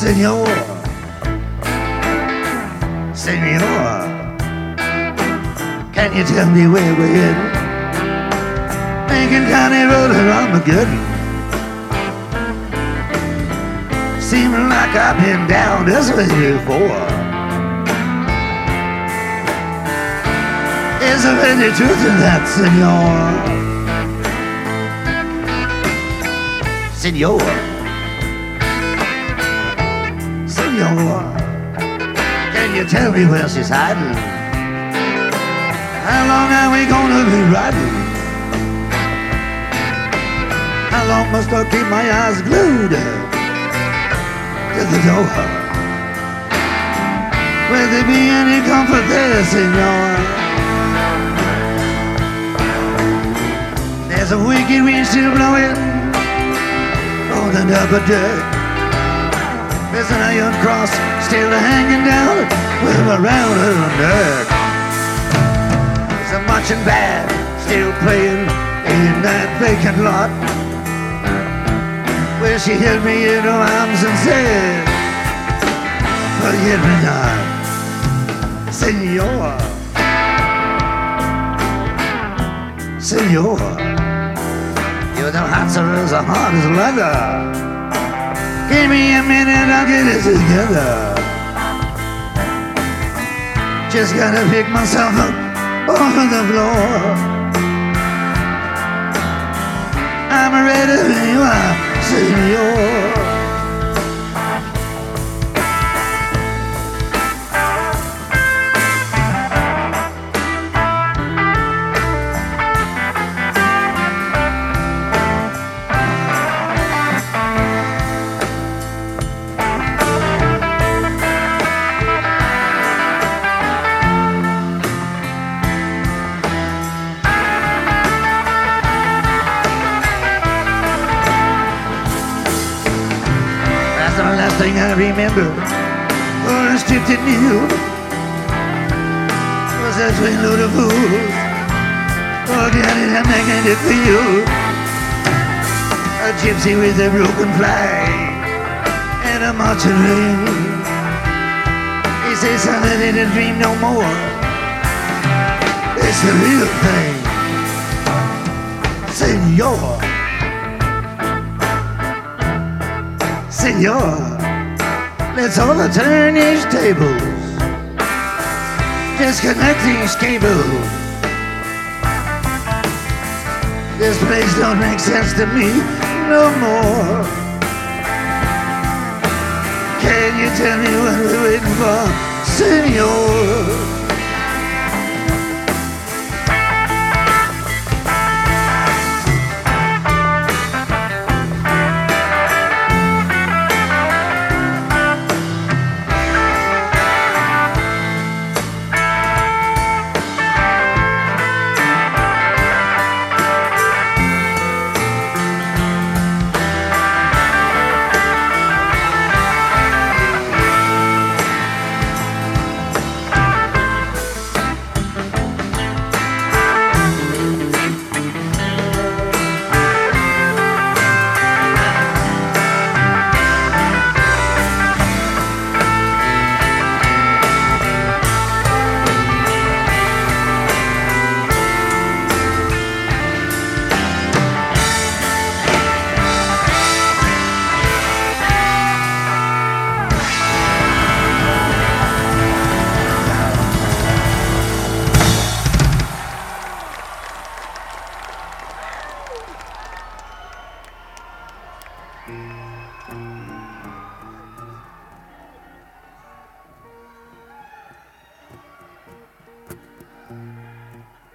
Senor, Senor, can you tell me where we're heading? Lincoln County Road or Armageddon? Seems like I've been down this way before. Is there any truth in that, Senor? Senor, Senor, can you tell me where she's hiding? How long are we gonna be riding? How long must I keep my eyes glued to the door? Will there be any comfort there, Senor? There's a wicked wind still blowing on the upper deck. There's an iron cross still hanging down around her neck. There's a marching band still playing in that vacant lot, where she held me in her arms and said, forget me not, Senor, Senor. You're the answer as hard as leather. Give me a minute, I'll get it together. Just gotta pick myself up off of the floor. I'm ready when you are, Senor. The last thing I remember, or a strip that knew, was that sweet load of fools. Forgetting I'm making it for you. A gypsy with a broken flag and a marching ring. He says, son, I didn't dream no more. It's the real thing, Senor. Senor, let's all turn these tables, disconnect these cables. This place don't make sense to me no more. Can you tell me what we're waiting for, Senor?